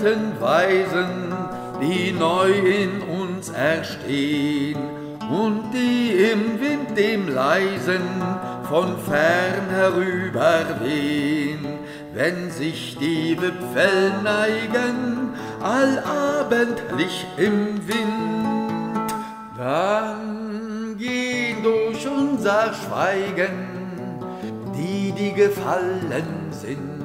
alten Weisen, die neu in uns erstehen und die im Wind dem Leisen von fern herüberwehen, wenn sich die Wipfel neigen, allabendlich im Wind. Dann gehen durch unser Schweigen die gefallen sind.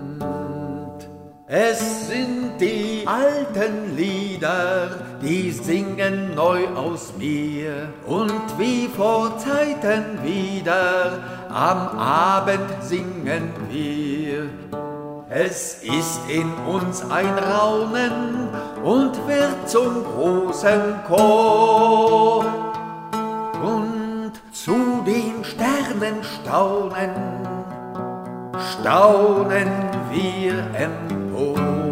Es sind die alten Lieder, die singen neu aus mir und wie vor Zeiten wieder am Abend singen wir. Es ist in uns ein Raunen und wird zum großen Chor. Und zu den Sternen staunen wir empor.